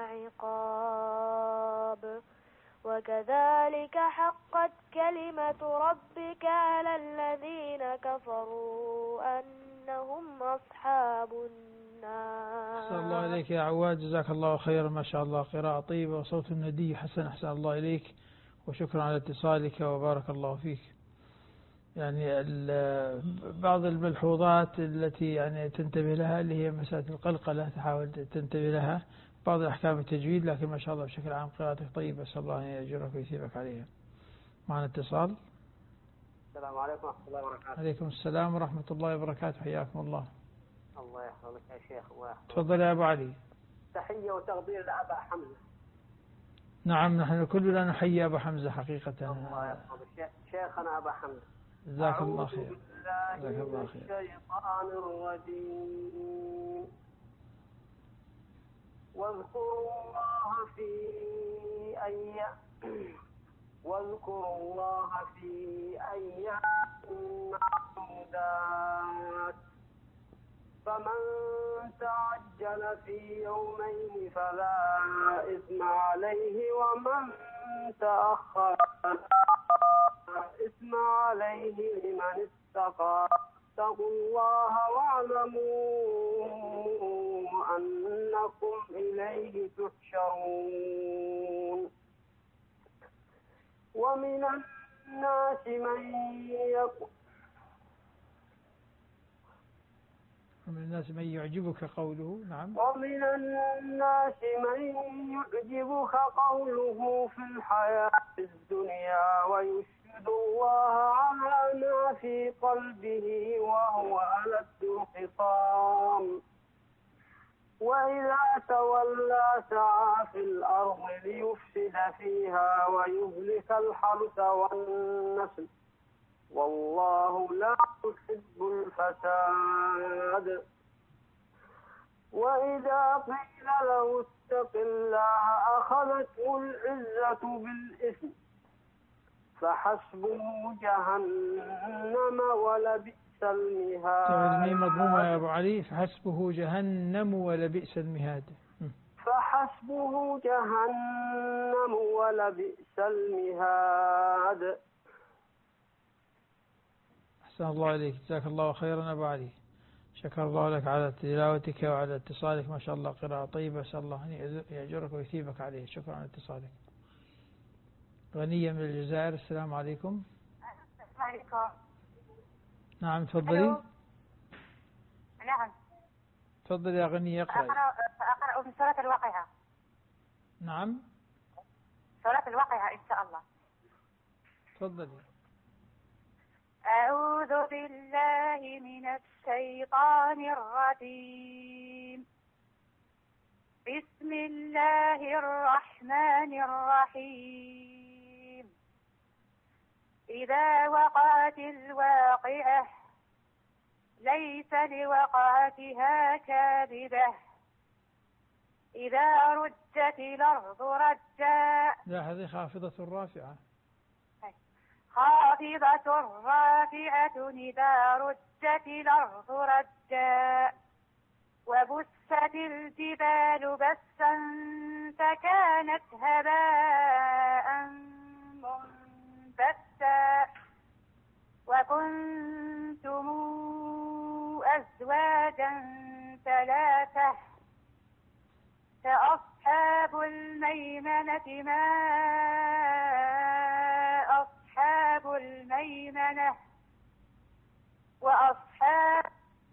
عقاب. وكذلك حقت كلمة ربك على الذين كفروا أنهم أصحاب النار. أحسن الله إليك يا عواد، جزاك الله خيرا. ما شاء الله قراءة طيبة وصوت ندي حسن. أحسن الله إليك وشكرا على اتصالك وبارك الله فيك. يعني بعض الملحوظات التي يعني تنتبه لها اللي هي مسألة القلقلة تحاول تنتبه لها، بعض أحكام التجويد، لكن ما شاء الله بشكل عام قراءتك طيبة، أسأل الله أن يأجرك ويثيبك عليها. معنا اتصال. السلام عليكم ورحمة الله وبركاته. عليكم السلام ورحمة الله وبركاته، حياكم الله. الله يحفظك يا شيخ. تفضل يا أبو علي. تحية وتقدير لأبا حمزة. نعم، نحن كلنا نحيي أبا حمزة حقيقة. الله يحفظك شيخنا أبا حمزة. جزاك الله خير. جزاك الله خير. الشيطان الرجيم. واذكروا الله في أيام واذكروا الله في أيام معدودات، فمن تعجل في يومين فلا إثم عليه، ومن تأخر فلا إثم عليه لمن اتقى. اتقوا الله واعلموا أنكم إليه تحشرون. ومن الناس من يقول ومن الناس من يعجبك قوله. نعم. ومن الناس من يعجبك قوله في الحياة الدنيا ويشهد الله على ما في قلبه وهو ألد الخصام، وإذا تولى سعى في الأرض ليفسد فيها ويهلك الحرث والنسل، والله لا يحب الفساد. وإذا قيل له اتق الله أخذته العزة بالإثم، فحسبه جهنم ولبئس المهاد. مضمومة يا أبو علي. فحسبه جهنم ولبئس المهاد. فحسبه جهنم ولبئس المهاد. أحسن الله عليك، جزاك الله خيرا أبو علي. شكر الله لك على تلاوتك وعلى اتصالك، ما شاء الله قراءة طيبة، أسأل الله أن يأجرك ويثيبك عليه. شكرا على اتصالك. غنية من الجزائر. السلام عليكم. السلام عليكم. نعم تفضلي. نعم تفضلي يا غنية. اقرأي. أقرأ أقرأ من سورة الواقعة. نعم سورة الواقعة إن شاء الله. تفضلي. أعوذ بالله من الشيطان الرجيم. بسم الله الرحمن الرحيم. إذا وقعت الواقعة ليس لوقعتها كاذبة، إذا رجت الأرض رجا. لاحظي خافضة رافعة. خافضة رافعة إذا رجت الأرض رجا، وبست الجبال بسا فكانت هباء منبثا، وكنتم أزواجا ثلاثة، فأصحاب الميمنة ما أصحاب الميمنة وأصحاب.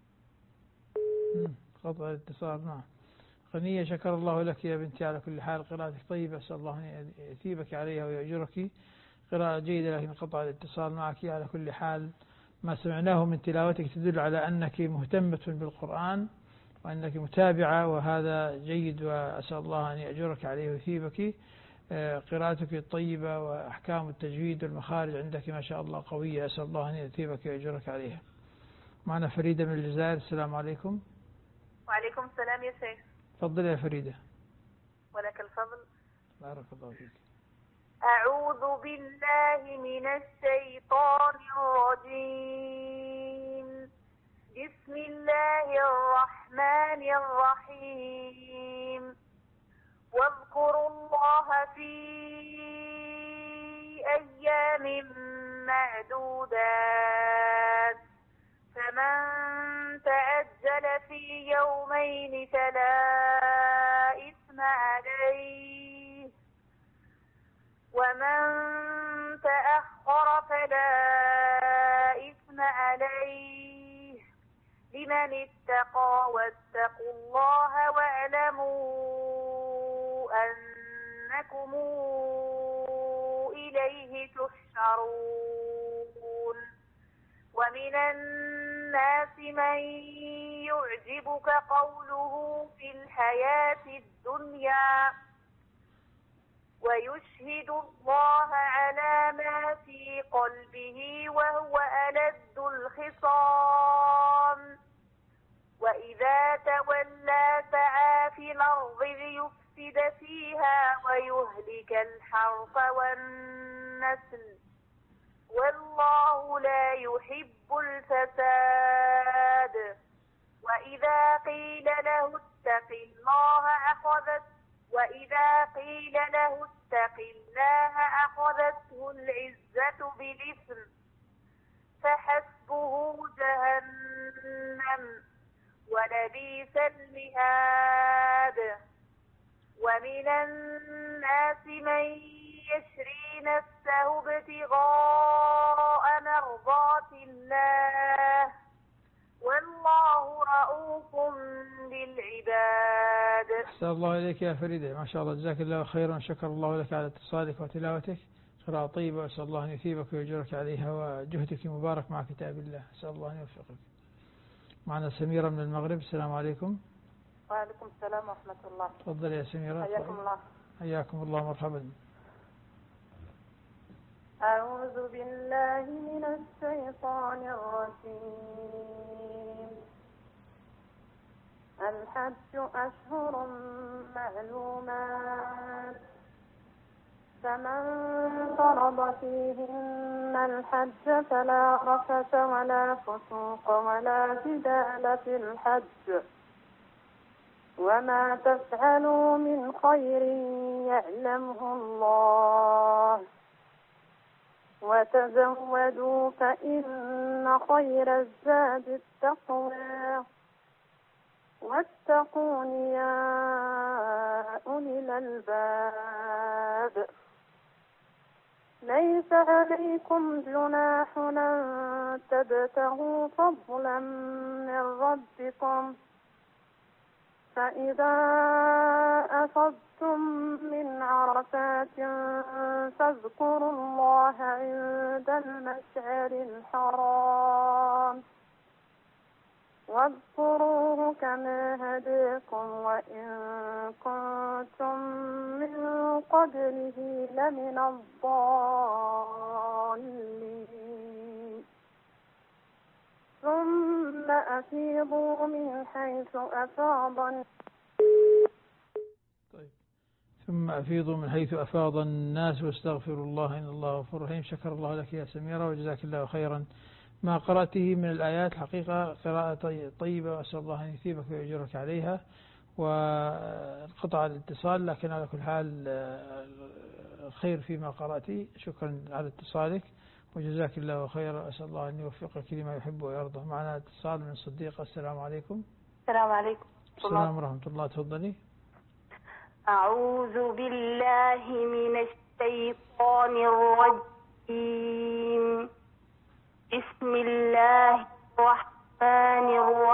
قطع الاتصال. نعم. غنية شكر الله لك يا بنتي على كل حال، قراءتك طيبة، أسأل الله أن يثيبك عليها ويأجرك. قراءة جيدة، لكن قطع الاتصال معك. على كل حال ما سمعناه من تلاوتك تدل على أنك مهتمة بالقرآن وأنك متابعة، وهذا جيد، وأسأل الله أن يأجرك عليه ويثيبك. قراءتك الطيبة وأحكام التجويد والمخارج عندك ما شاء الله قوية، أسأل الله أن يثيبك ويأجرك عليها. معنا فريدة من الجزائر. السلام عليكم. وعليكم السلام يا شيخ. تفضل يا فريدة. ولك الفضل. بارك الله فيك. أعوذ بالله من الشيطان الرجيم. بسم الله الرحمن الرحيم. واذكروا الله في أيام معدودات، فمن تعجل في يومين فلا إثم عليه، ومن تأخر فلا إثم عليه لمن اتقى. واتقوا الله واعلموا أنكم إليه تحشرون ومن الناس من يعجبك قوله في الحياة الدنيا ويشهد الله على ما في قلبه وهو ألد الخصام وإذا تولى سعى في الأرض ليفسد فيها ويهلك الحرث والنسل والله لا يحب الفساد وإذا قيل له اتق الله أخذت وإذا قيل له اتق الله أخذته العزة بالإثم فحسبه جهنم ولبئس المهاد ومن الناس من يشري نفسه ابتغاء مرضات الله والله رؤوف بالعباد. أحسن الله إليك يا فريدة، ما شاء الله، جزاك الله خيرا، شكر الله لك على اتصالك وتلاوتك، قراءة طيبة، وأسأل الله أن يثيبك ويجرك عليها، وجهدك مبارك مع كتاب الله، أسأل الله أن يوفقك. معنا سميرة من المغرب. السلام عليكم. وعليكم السلام ورحمة الله. تفضل يا سميرة. حياكم الله. حياكم الله، مرحبا. أعوذ بالله من الشيطان الرجيم. الحج أشهر معلومات فمن فرض فيهن الحج فلا رفث ولا فسوق ولا جدال في الحج وما تفعلوا من خير يعلمه الله وتزودوا فإن خير الزاد التقوى واتقون يا أولي الألباب. ليس عليكم جناح أن تبتغوا فضلا من ربكم فإذا أفضتم من عرفات فاذكروا الله عند المشعر الحرام واذكروه كما هداكم وإن كنتم من قبله لمن الضالين. ثم أفيضوا من حيث أفاض طيب. ثم أفيضوا من حيث أفاض الناس واستغفروا الله إن الله غفور رحيم. شكر الله لك يا سميرة وجزاك الله خيرا. ما قرأته من الآيات حقيقة قراءة طيبة، وأسأل الله أن يثيبك ويجرك عليها، وانقطع الاتصال، لكن على كل حال الخير فيما قرأتي. شكرا على اتصالك وجزاك الله خيرا، أسأل الله أن يوفقك لما يحب ويرضى. معنا اتصال من الصديقة. السلام عليكم. السلام عليكم. السلام ورحمة الله. تفضلي. أعوذ بالله من الشيطان الرجيم. بسم الله الرحمن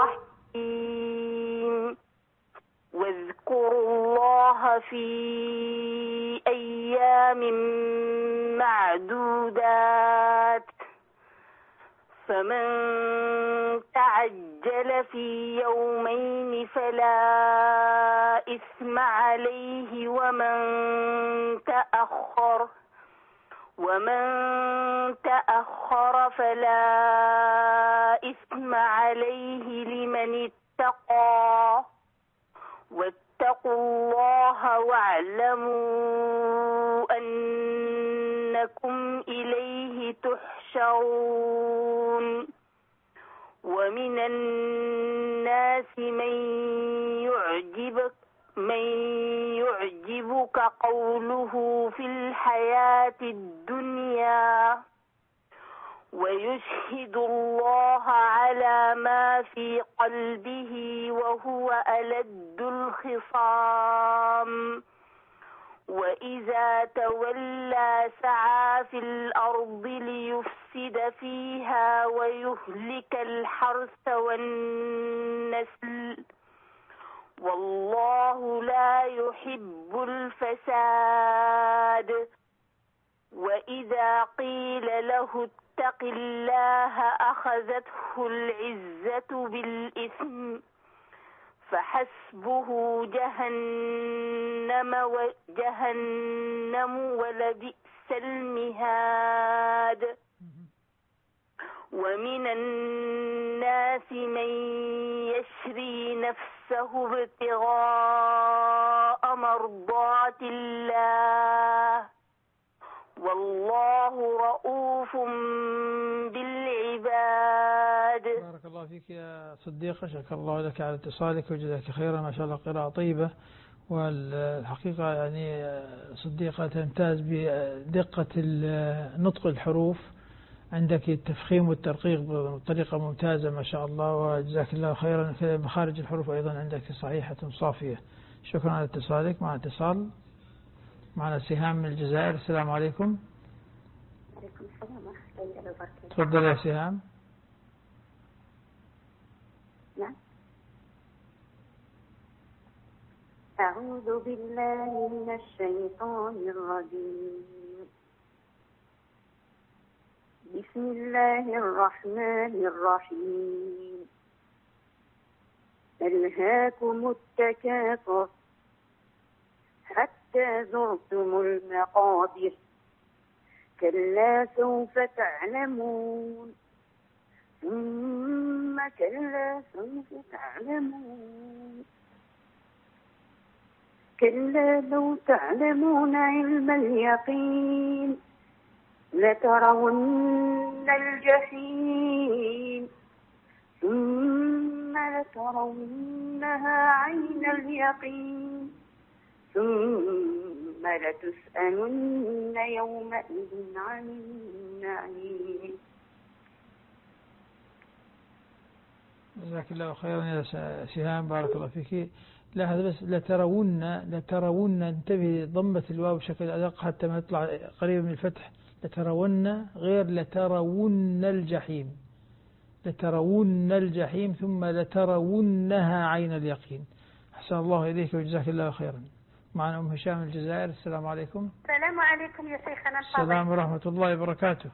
الرحيم. واذكروا الله في أيام معدودات فمن تعجل في يومين فلا إثم عليه ومن تأخر ومن تأخر فلا إثم عليه لمن اتقى واتقوا الله واعلموا أنكم إليه تحشرون. ومن الناس من يعجبك من يعجبك قوله في الحياة الدنيا ويشهد الله على ما في قلبه وهو ألد الخصام وإذا تولى سعى في الأرض ليفسد فيها ويهلك الحرث والنسل والله لا يحب الفساد. وإذا قيل له اتق الله أخذته العزة بالإثم فحسبه جهنم وجهنم ولبئس المهاد. ومن الناس من يشري نفسه ابتغاء مرضات الله والله رؤوف بالعباد. بارك الله فيك يا صديقة، شكر الله لك على اتصالك وجزاك خيرا. ما شاء الله قراءة طيبة، والحقيقة يعني صديقة تمتاز بدقة نطق الحروف، عندك التفخيم والترقيق بطريقة ممتازة ما شاء الله، وجزاك الله خيرا. مخارج الحروف أيضا عندك صحيحة صافية. شكرا على اتصالك. مع اتصال معنا سهام من الجزائر. السلام عليكم. وعليكم السلام ورحمة الله وبركاته. تفضل يا سهام. نعم. أعوذ بالله من الشيطان الرجيم. بسم الله الرحمن الرحيم. ألهاكم التكاثر حتى زرتم المقابر كلا سوف تعلمون ثم كلا سوف تعلمون كلا لو تعلمون علم اليقين لترون الجحيم ثم لترونها عين اليقين ثم لتسألن يومئذ عن النعيم. جزاك الله خيرا يا سهام، بارك الله فيك. لا هذا بس لترون، لترون انتبه ضمة الواو بشكل أدق حتى ما يطلع قريبا من الفتح. لترون غير لترون الجحيم، لترون الجحيم ثم لترونها عين اليقين. أحسن الله إليك وجزاك الله خيرا. معنا أم هشام من الجزائر. السلام عليكم. السلام عليكم يا شيخنا الفاضل. السلام ورحمة الله وبركاته.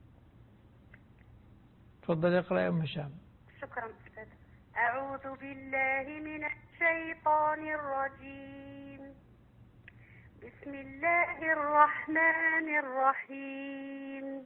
تفضل اقرأ يا أم هشام. شكرا أستاذ. أعوذ بالله من الشيطان الرجيم. بسم الله الرحمن الرحيم.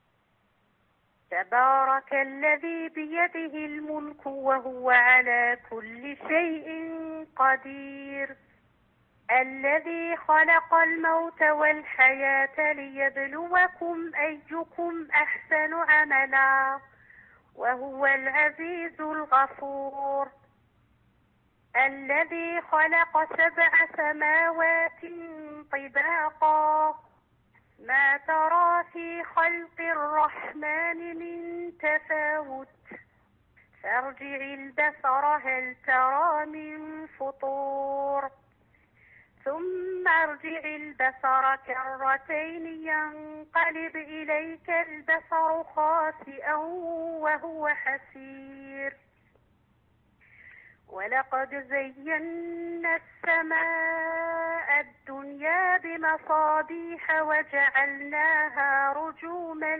تبارك الذي بيده الملك وهو على كل شيء قدير الذي خلق الموت والحياة ليبلوكم أيكم أحسن عملا وهو العزيز الغفور الذي خلق سبع سماوات طباقا ما ترى في خلق الرحمن من تفاوت فارجع البصر هل ترى من فطور ثم ارجع البصر كرتين ينقلب إليك البصر خاسئا وهو حسير ولقد زينا السماء الدنيا بمصابيح وجعلناها رجوما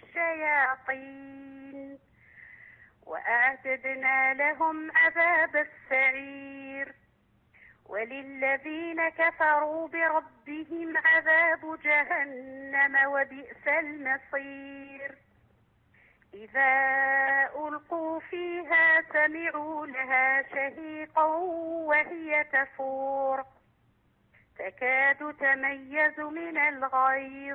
للشياطين وأعتدنا لهم عذاب السعير وللذين كفروا بربهم عذاب جهنم وبئس المصير إذا ألقوا فيها سمعوا لها شهيقا وهي تفور تكاد تميز من الغيظ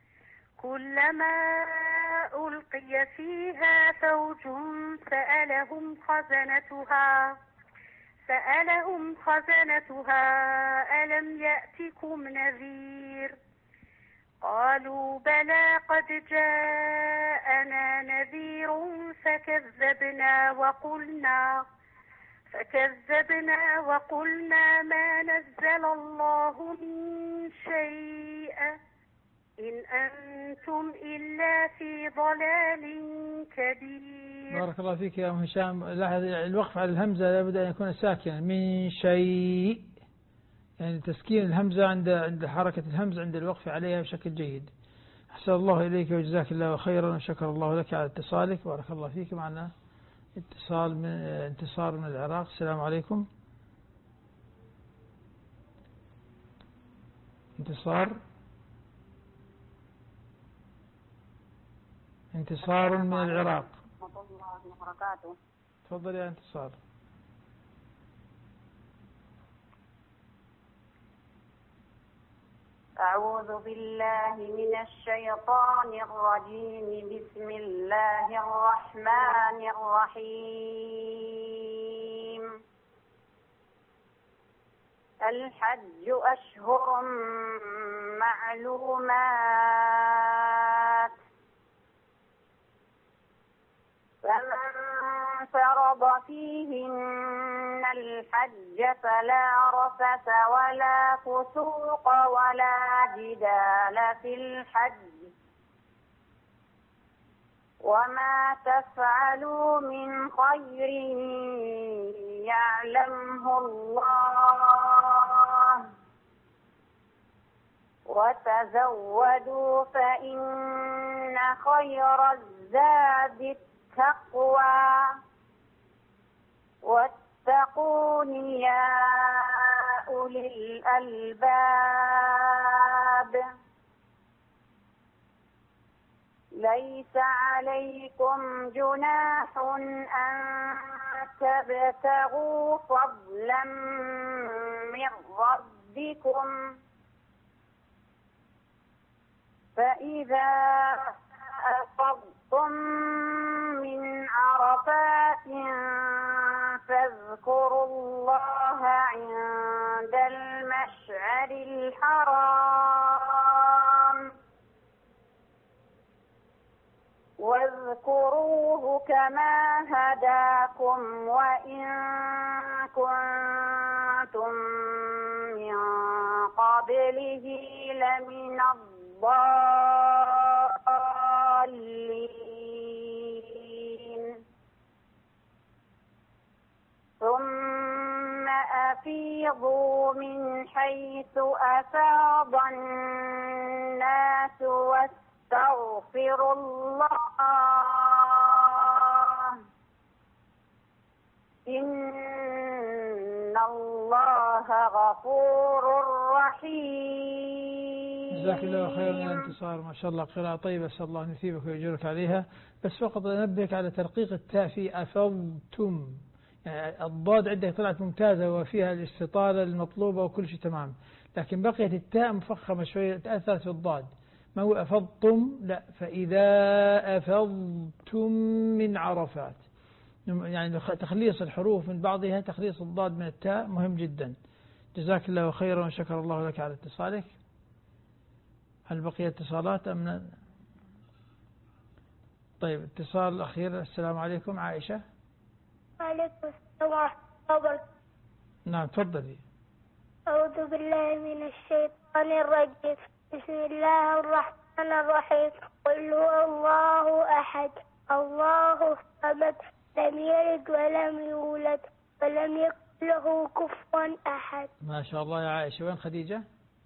كلما ألقي فيها فوج سألهم خزنتها سألهم خزنتها ألم يأتكم نذير قالوا بلى قد جاءنا نذير فكذبنا وقلنا فكذبنا وقلنا ما نزل الله من شيء إن أنتم إلا في ضلال كبير بارك الله فيك يا أم هشام. لاحظ الوقف على الهمزة لابد أن يكون ساكنا، من شيء، يعني تسكين الهمزة عند عند حركة الهمزة عند الوقف عليها بشكل جيد. أحسن الله إليك وجزاك الله خيرا وشكر الله لك على اتصالك. بارك الله فيك. معنا اتصال من انتصار من العراق. السلام عليكم. انتصار انتصار من العراق. ورحمة الله وبركاته. تفضل يا انتصار. أعوذ بالله من الشيطان الرجيم. بسم الله الرحمن الرحيم. الحج أشهر معلومات، فمن فرض فيهن الحج فلا رفث ولا فسوق ولا جدال في الحج، وما تفعلوا من خير يعلمه الله، وتزودوا فإن خير الزاد التقوى، واتقون يا أولي الألباب. ليس عليكم جناح أن تبتغوا فضلا من ربكم، فإذا أفضتم من عرفات فاذكروا الله عند المشعر الحرام، واذكروه كما هداكم وإن كنتم من قبله لمن الضالين. ثم أفيضوا من حيث أفاض الناس واستغفروا الله، إن الله غفور رحيم. جزاك الله خيرا يا انتصار. ما شاء الله قراءة طيبة، أسأل الله أن يثيبك ويجرك عليها. بس فقط أنبهك على ترقيق التاء في أفضتم، يعني الضاد عندك طلعت ممتازة وفيها الاستطالة المطلوبة وكل شيء تمام، لكن بقيت التاء مفخمة شوية تأثرت في الضاد. ما هو أفضتم، لا، فإذا أفضتم من عرفات، يعني تخليص الحروف من بعضها، تخليص الضاد من التاء مهم جدا. جزاك الله خيرا وشكر الله لك على اتصالك. هل بقي اتصالات أم؟ طيب، اتصال الأخير. السلام عليكم. عائشة. وعليكم السلام ورحمة الله وبركاته. نعم تفضلي. أعوذ بالله من الشيطان الرجيم. بسم الله الرحمن الرحيم. قل هو الله أحد الله الصمد لم يلد ولم يولد ولم يكن له كفوا أحد. ما شاء الله يا عائشة. وين خديجة؟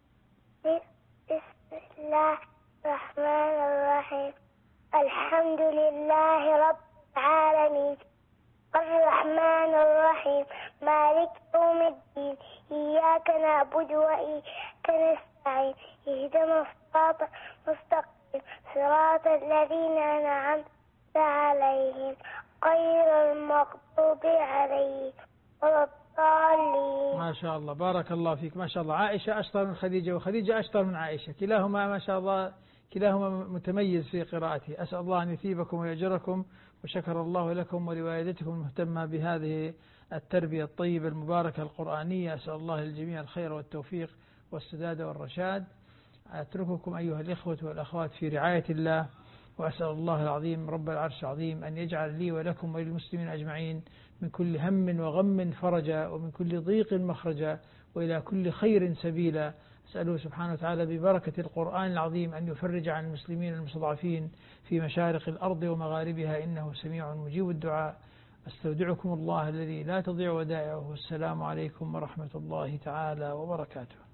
بسم الله الرحمن الرحيم. الحمد لله رب العالمين الرحمن الرحيم مالك يوم الدين إياك نعبد وإياك نستعين اهدنا الصراط المستقيم صراط الذين أنعمت عليهم غير المغضوب عليهم ولا الضالين. ما شاء الله بارك الله فيك. ما شاء الله عائشة أشطر من خديجة وخديجة أشطر من عائشة، كلاهما ما شاء الله كلاهما متميز في قراءته. أسأل الله أن يثيبكم ويأجركم، وشكر الله لكم ولوالدتكم المهتمة بهذه التربية الطيبة المباركة القرآنية. أسأل الله للجميع الخير والتوفيق والسداد والرشاد. أترككم أيها الإخوة والأخوات في رعاية الله، وأسأل الله العظيم رب العرش العظيم أن يجعل لي ولكم وللمسلمين أجمعين من كل هم وغم فرجا، ومن كل ضيق مخرجا، وإلى كل خير سبيلا. أسأله سبحانه وتعالى ببركة القرآن العظيم أن يفرج عن المسلمين المستضعفين في مشارق الأرض ومغاربها، إنه سميع مجيب الدعاء. أستودعكم الله الذي لا تضيع ودائعه. السلام عليكم ورحمة الله تعالى وبركاته.